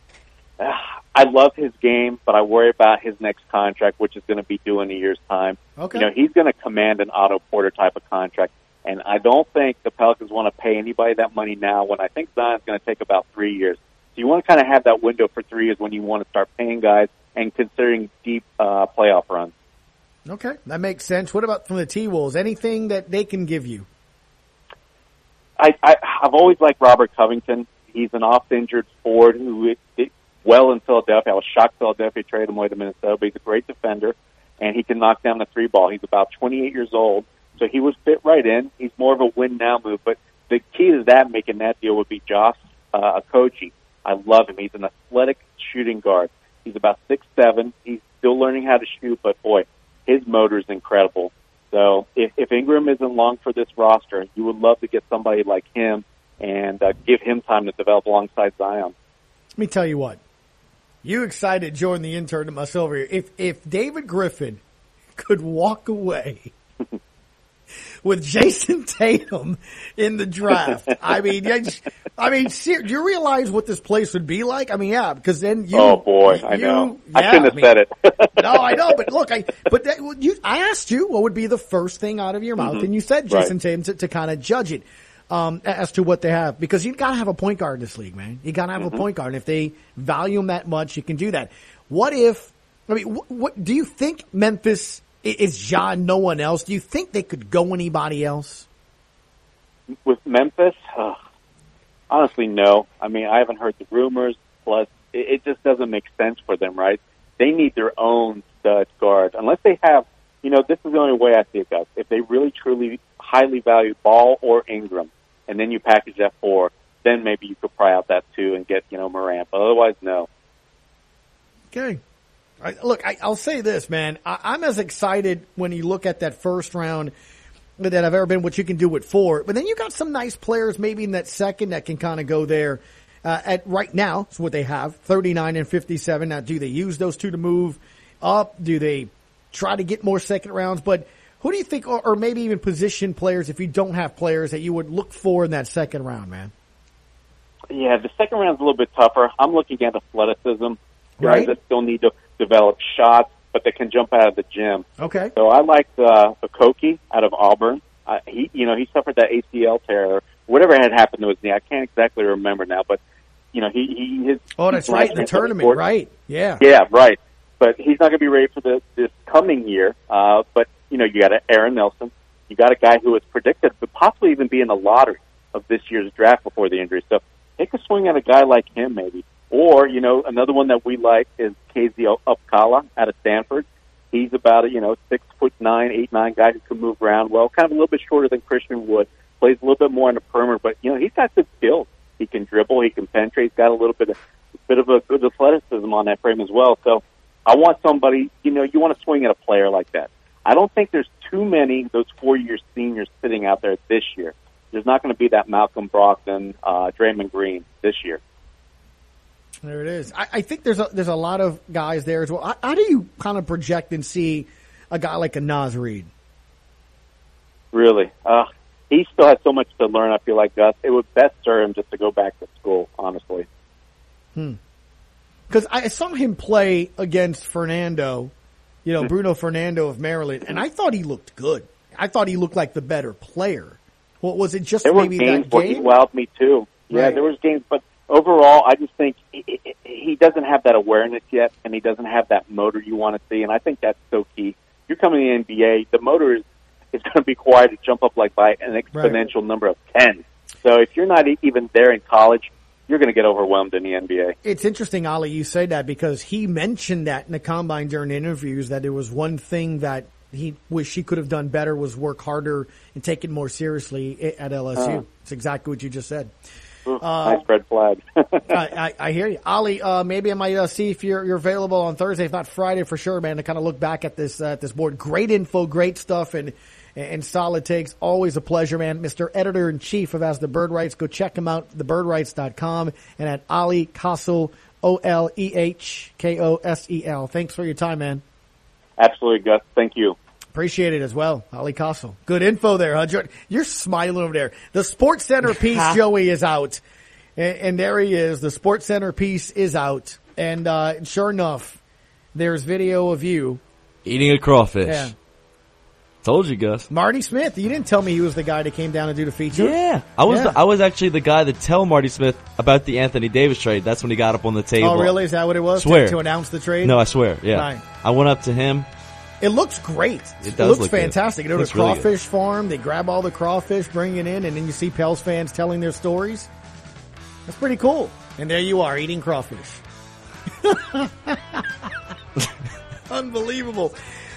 I love his game, but I worry about his next contract, which is going to be due in a year's time. Okay. You know, he's going to command an Otto Porter type of contract, and I don't think the Pelicans want to pay anybody that money now when I think Zion's going to take about 3 years. So you want to kind of have that window for 3 years when you want to start paying guys and considering deep playoff runs. Okay, that makes sense. What about from the T-Wolves? Anything that they can give you? I've always liked Robert Covington. He's an oft-injured forward who did well in Philadelphia. I was shocked Philadelphia traded him away to Minnesota, but he's a great defender. and he can knock down the 3-ball. He's about 28 years old, so he would fit right in. He's more of a win-now move, but the key to that, making that deal, would be Josh Okogie. I love him. He's an athletic shooting guard. He's about 6'7". He's still learning how to shoot, but boy, his motor is incredible. So if Ingram isn't long for this roster, you would love to get somebody like him and give him time to develop alongside Zion. Let me tell you what. You excited Jordan the intern and myself over here. If David Griffin could walk away with Jason Tatum in the draft, I mean, do you realize what this place would be like? I mean, yeah, because then you. Oh boy, I know. Yeah, I couldn't have said it. No, I know, but look, I asked you what would be the first thing out of your mouth, and you said Jason Tatum to kind of judge it. As to what they have, because you gotta have a point guard in this league, man. You gotta have a point guard, and if they value him that much, you can do that. What if? I mean, what do you think? Memphis is Ja, no one else. Do you think they could go anybody else? With Memphis, honestly, no. I mean, I haven't heard the rumors. Plus, it just doesn't make sense for them, right? They need their own stud guard, unless they have. You know, this is the only way I see it, guys. If they really, truly, highly value Ball or Ingram, and then you package that 4, then maybe you could pry out that 2 and get, Morant. But otherwise, no. Okay. I'll say this, man. I'm as excited when you look at that first round that I've ever been, what you can do with 4. But then you got some nice players maybe in that second that can kind of go there. At right now, it's what they have, 39 and 57. Now, do they use those 2 to move up? Do they try to get more second rounds? But who do you think, or maybe even position players, if you don't have players, that you would look for in that second round, man? Yeah, the second round's a little bit tougher. I'm looking at athleticism. Guys that still need to develop shots, but they can jump out of the gym. Okay. So I like Okogie out of Auburn. He suffered that ACL tear, whatever had happened to his knee. I can't exactly remember now, but that's right, the tournament, right? Yeah. Yeah, right. But he's not going to be ready for this coming year. But you got Aaron Nelson. You got a guy who was predicted to possibly even be in the lottery of this year's draft before the injury. So take a swing at a guy like him, maybe. Or, another one that we like is KZ Upkala out of Stanford. He's about 6'9", 8'9" guy who can move around well, kind of a little bit shorter than Christian Wood. Plays a little bit more on the perimeter, but he's got good skills. He can dribble, he can penetrate. He's got a bit of a good athleticism on that frame as well. So I want somebody, you want to swing at a player like that. I don't think there's too many of those 4-year seniors sitting out there this year. There's not going to be that Malcolm Brogdon, Draymond Green this year. There it is. I think there's a lot of guys there as well. How do you kind of project and see a guy like a Naz Reid? Really? He still has so much to learn, I feel like, Gus. It would best serve him just to go back to school, honestly. Because I saw him play against Fernando, Bruno Fernando of Maryland, and I thought he looked good. I thought he looked like the better player. Well, was it just maybe that game? There were games where he wowed me, too. Yeah, there was games, but overall, I just think he doesn't have that awareness yet, and he doesn't have that motor you want to see, and I think that's so key. You're coming to the NBA, the motor is going to be required to jump up like by an exponential number of 10. So if you're not even there in college, you're going to get overwhelmed in the NBA. It's interesting, Ali, you say that, because he mentioned that in the Combine during interviews, that there was one thing that he wished he could have done better was work harder and take it more seriously at LSU. It's exactly what you just said. Nice red flag. I hear you. Ali, maybe I might see if you're available on Thursday, if not Friday for sure, man, to kind of look back at this board. Great info, great stuff, and solid takes. Always a pleasure, man. Mr. Editor-in-Chief of As the Bird Writes. Go check him out, thebirdwrites.com, and at Ali Kosel, OLEHKOSEL. Thanks for your time, man. Absolutely, Gus. Thank you. Appreciate it as well, Ali Kosel. Good info there, huh, Jordan? You're smiling over there. The Sports Center piece, Joey, is out. And there he is. The Sports Center piece is out. And sure enough, there's video of you eating a crawfish. Yeah. Told you, Gus. Marty Smith. You didn't tell me he was the guy that came down to do the feature. Yeah. I was actually the guy that tell Marty Smith about the Anthony Davis trade. That's when he got up on the table. Oh, really? Is that what it was? Swear. To announce the trade? No, I swear. Yeah. Right. I went up to him. It looks great. It does looks fantastic. Good. You know, the crawfish farm, they grab all the crawfish, bring it in, and then you see Pels fans telling their stories. That's pretty cool. And there you are, eating crawfish. Unbelievable.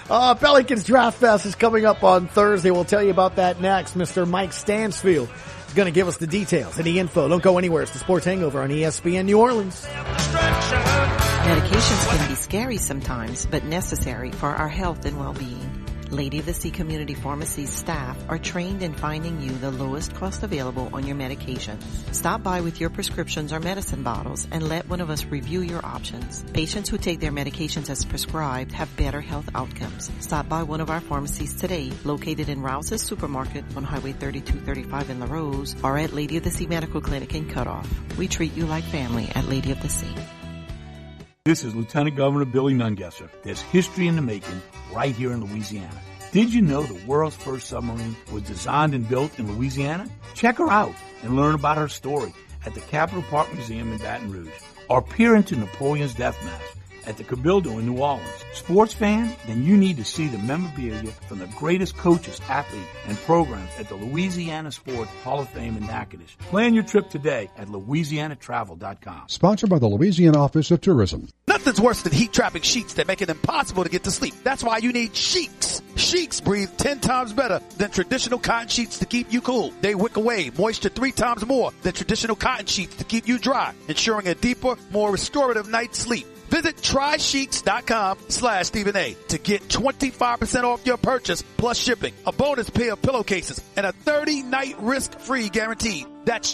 Pelicans Draft Fest is coming up on Thursday. We'll tell you about that next. Mr. Mike Stansfield is going to give us the details and the info. Don't go anywhere. It's the Sports Hangover on ESPN New Orleans. Medications can be scary sometimes, but necessary for our health and well-being. Lady of the Sea Community Pharmacy's staff are trained in finding you the lowest cost available on your medications. Stop by with your prescriptions or medicine bottles and let one of us review your options. Patients who take their medications as prescribed have better health outcomes. Stop by one of our pharmacies today, located in Rouse's Supermarket on Highway 3235 in La Rose, or at Lady of the Sea Medical Clinic in Cutoff. We treat you like family at Lady of the Sea. This is Lieutenant Governor Billy Nungesser. There's history in the making right here in Louisiana. Did you know the world's first submarine was designed and built in Louisiana? Check her out and learn about her story at the Capitol Park Museum in Baton Rouge, or peer into Napoleon's death mask at the Cabildo in New Orleans. Sports fan? Then you need to see the memorabilia from the greatest coaches, athletes, and programs at the Louisiana Sport Hall of Fame in Natchitoches. Plan your trip today at LouisianaTravel.com. Sponsored by the Louisiana Office of Tourism. Nothing's worse than heat-trapping sheets that make it impossible to get to sleep. That's why you need Sheets. Sheets breathe 10 times better than traditional cotton sheets to keep you cool. They wick away moisture 3 times more than traditional cotton sheets to keep you dry, ensuring a deeper, more restorative night's sleep. Visit trysheets.com/Stephen A to get 25% off your purchase plus shipping, a bonus pair of pillowcases, and a 30-night risk-free guarantee. That's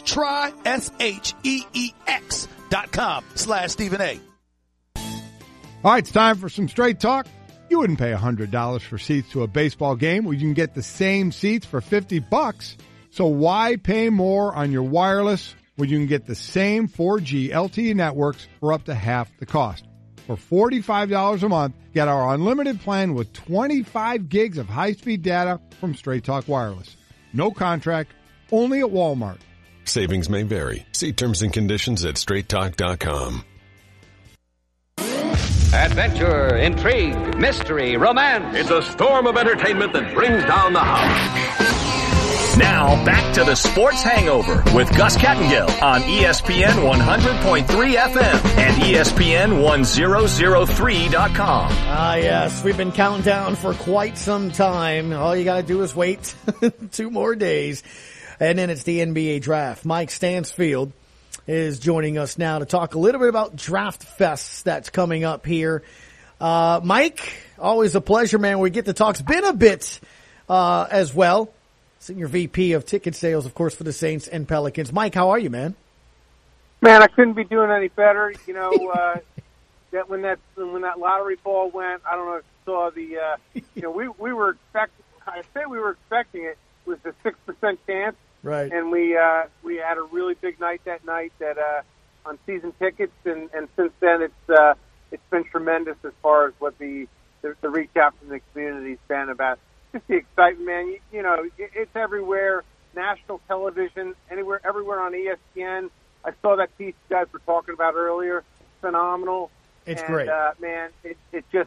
TrySheets.com/Stephen A. All right, it's time for some straight talk. You wouldn't pay $100 for seats to a baseball game when you can get the same seats for $50. So why pay more on your wireless when you can get the same 4G LTE networks for up to half the cost? For $45 a month, get our unlimited plan with 25 gigs of high-speed data from Straight Talk Wireless. No contract, only at Walmart. Savings may vary. See terms and conditions at straighttalk.com. Adventure, intrigue, mystery, romance. It's a storm of entertainment that brings down the house. Now, back to the Sports Hangover with Gus Kattengill on ESPN 100.3 FM and ESPN 1003.com. Yes, we've been counting down for quite some time. All you got to do is wait 2 more days, and then it's the NBA draft. Mike Stansfield is joining us now to talk a little bit about Draft Fest that's coming up here. Mike, always a pleasure, man. We get to talk. It's been a bit as well. Senior VP of ticket sales, of course, for the Saints and Pelicans. Mike, how are you, man? Man, I couldn't be doing any better. You know, that when that lottery ball went, I don't know if you saw the. We were expecting. I say we were expecting it was a 6% chance, right? And we had a really big night that night on season tickets, and since then it's been tremendous as far as what the reach out from the community's been about. Just the excitement, man. You know, it's everywhere. National television, everywhere on ESPN. I saw that piece you guys were talking about earlier. Phenomenal. It's great, man. It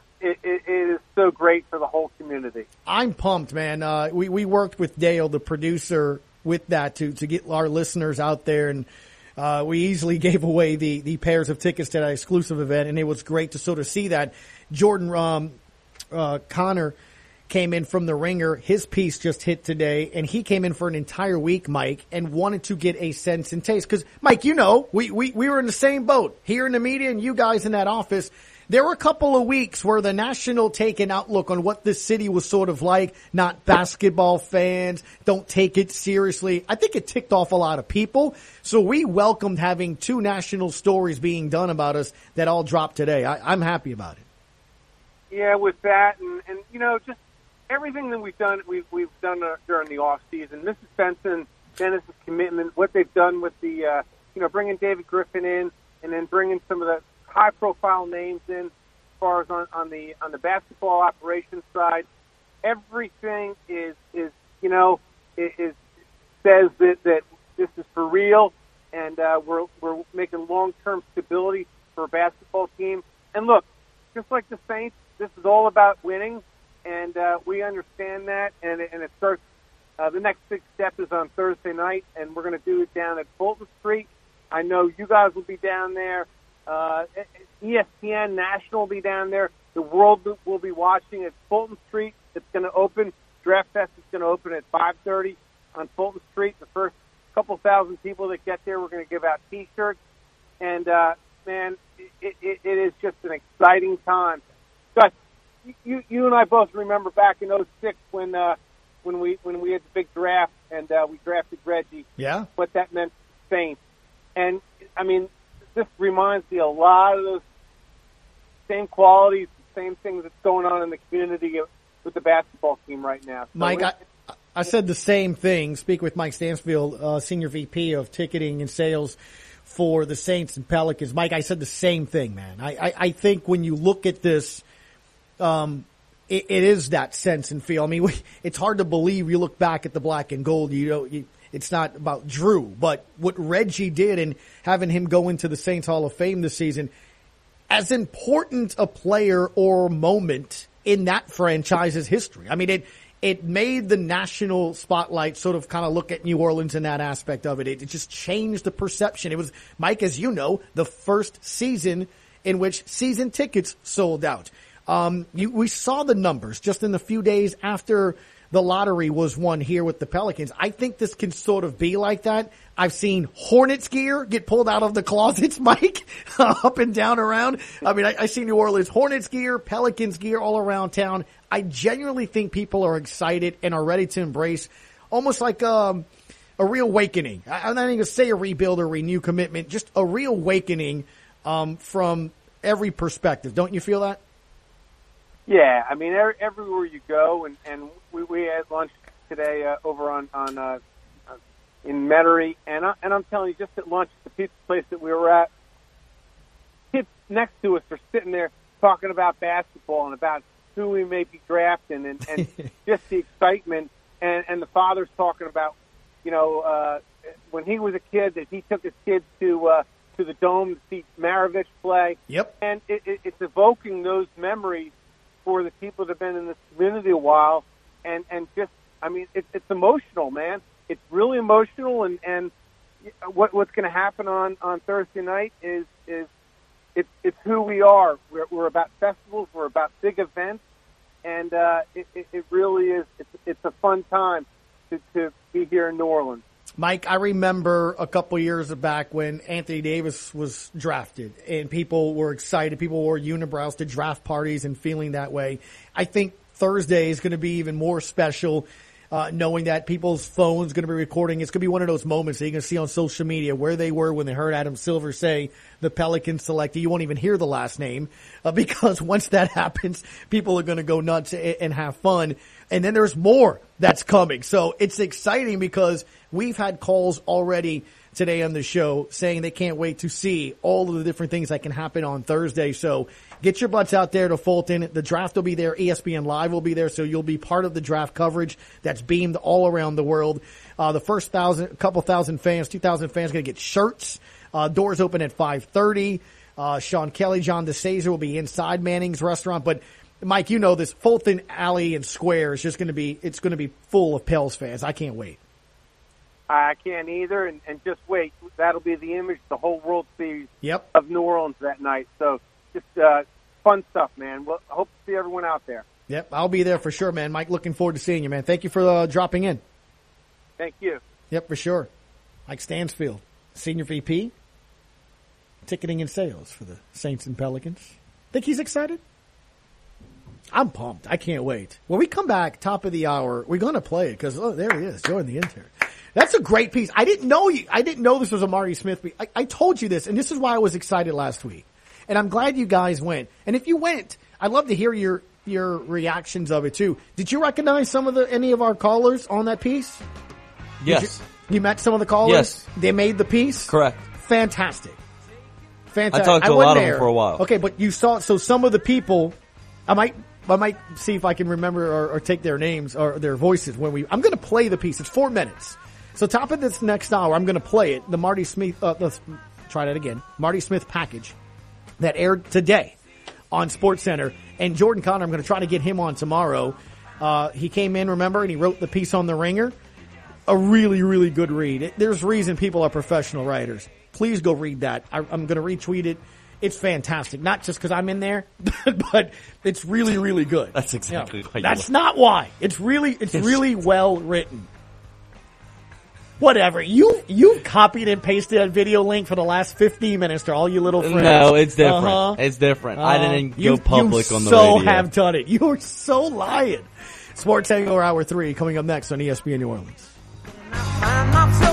is so great for the whole community. I'm pumped, man. We worked with Dale, the producer, with that to get our listeners out there, and we easily gave away the pairs of tickets to that exclusive event, and it was great to sort of see that. Jordan Connor came in from The Ringer. His piece just hit today, and he came in for an entire week, Mike, and wanted to get a sense and taste. Because, Mike, you know, we were in the same boat here in the media and you guys in that office. There were a couple of weeks where the national take and outlook on what this city was sort of like, not basketball fans, don't take it seriously. I think it ticked off a lot of people. So we welcomed having 2 national stories being done about us that all dropped today. I'm happy about it. Yeah, with that and you know, just everything that we've done during the off season. Mrs. Benson, Dennis's commitment, what they've done with the bringing David Griffin in, and then bringing some of the high profile names in, as far as on the basketball operations side. Everything is says that this is for real, and we're making long term stability for a basketball team. And look, just like the Saints, this is all about winning. And we understand that, and it starts. The next big step is on Thursday night, and we're going to do it down at Fulton Street. I know you guys will be down there, ESPN National will be down there. The world will be watching at Fulton Street. It's going to open. Draft Fest is going to open at 5:30 on Fulton Street. The first couple thousand people that get there, we're going to give out T-shirts. And, man, it is just an exciting time. Gus, you and I both remember back in 2006 when we had the big draft and we drafted Reggie. Yeah. What that meant to the Saints. And, I mean, this reminds me a lot of those same qualities, the same things that's going on in the community with the basketball team right now. So Mike, I said the same thing. Speak with Mike Stansfield, Senior VP of Ticketing and Sales for the Saints and Pelicans. Mike, I said the same thing, man. I think when you look at this, it is that sense and feel. I mean, it's hard to believe. You look back at the black and gold, it's not about Drew, but what Reggie did and having him go into the Saints Hall of Fame this season, as important a player or moment in that franchise's history. I mean, it made the national spotlight sort of kind of look at New Orleans in that aspect of it. It just changed the perception. It was, Mike, as you know, the first season in which season tickets sold out. We saw the numbers just in the few days after the lottery was won here with the Pelicans. I think this can sort of be like that. I've seen Hornets gear get pulled out of the closets, Mike, up and down around. I mean, I see New Orleans Hornets gear, Pelicans gear all around town. I genuinely think people are excited and are ready to embrace almost like a reawakening. I'm not even going to say a rebuild or renew commitment, just a reawakening from every perspective. Don't you feel that? Yeah, I mean, everywhere you go, and we had lunch today over on in Metairie, and I'm telling you, just at lunch at the pizza place that we were at, kids next to us are sitting there talking about basketball and about who we may be drafting, and just the excitement, and the father's talking about, when he was a kid that he took his kids to the Dome to see Maravich play. Yep. And it's evoking those memories for the people that have been in this community a while, and just, I mean, it's emotional, man. It's really emotional, and what's going to happen on Thursday night is it's who we are. We're about festivals, we're about big events, and it really is. It's a fun time to be here in New Orleans. Mike, I remember a couple years back when Anthony Davis was drafted and people were excited. People wore unibrows to draft parties and feeling that way. I think Thursday is going to be even more special, knowing that people's phones going to be recording. It's going to be one of those moments that you're going to see on social media where they were when they heard Adam Silver say the Pelicans selected. You won't even hear the last name because once that happens, people are going to go nuts and have fun. And then there's more that's coming. So it's exciting because we've had calls already today on the show saying they can't wait to see all of the different things that can happen on Thursday. So get your butts out there to Fulton. The draft will be there. ESPN Live will be there. So you'll be part of the draft coverage that's beamed all around the world. The first couple thousand fans, 2,000 fans going to get shirts. Doors open at 5:30. Sean Kelly, John DeSazer will be inside Manning's restaurant. But Mike, you know this Fulton Alley and Square is just going to be full of Pels fans. I can't wait. I can't either, and just wait. That'll be the image the whole world sees Yep. of New Orleans that night. So just fun stuff, man. Well, I hope to see everyone out there. Yep, I'll be there for sure, man. Mike, looking forward to seeing you, man. Thank you for dropping in. Thank you. Yep, for sure. Mike Stansfield, Senior VP, Ticketing and Sales for the Saints and Pelicans. Think he's excited? I'm pumped. I can't wait. When we come back, top of the hour, we're going to play it because, there he is, join the intern. That's a great piece. I didn't know this was a Marty Smith piece. I told you this, and this is why I was excited last week. And I'm glad you guys went. And if you went, I'd love to hear your reactions of it too. Did you recognize any of our callers on that piece? Yes. You met some of the callers? Yes. They made the piece? Correct. Fantastic. I talked to a lot of them for a while. Okay, but you saw, so some of the people, I might see if I can remember or take their names or their voices I'm going to play the piece. It's 4 minutes. So top of this next hour, I'm going to play it. The Marty Smith, let's try that again. Marty Smith package that aired today on SportsCenter. And Jordan Connor, I'm going to try to get him on tomorrow. He came in, remember, and he wrote the piece on The Ringer. A really, really good read. There's reason people are professional writers. Please go read that. I'm going to retweet it It's fantastic. Not just because I'm in there, but it's really, really good. That's exactly why. That's not why. It's really well written. Whatever. You copied and pasted that video link for the last 15 minutes to all you little friends. No, it's different. It's different. I didn't go public on the You radio. so have done it. You're so lying. Sports Hangover Hour 3 coming up next on ESPN New Orleans.